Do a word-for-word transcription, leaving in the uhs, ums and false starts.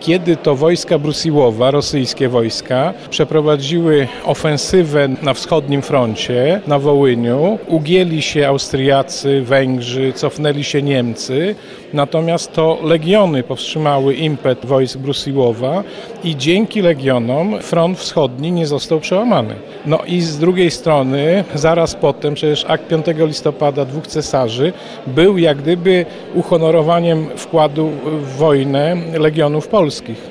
kiedy to wojska Brusiłowa, rosyjskie wojska, przeprowadziły ofensywę na wschodnim froncie, na Wołyniu, ugięli się Austriacy, Węgrzy, cofnęli się Niemcy, natomiast to legiony powstrzymały impet wojsk Brusiłowa i dzięki legionom front wschodni nie został przełamany. No i z drugiej strony, zaraz potem, przecież akt piątego listopada dwóch cesarzy był jak gdyby uhonorowaniem wkładu w wojnę legionów polskich.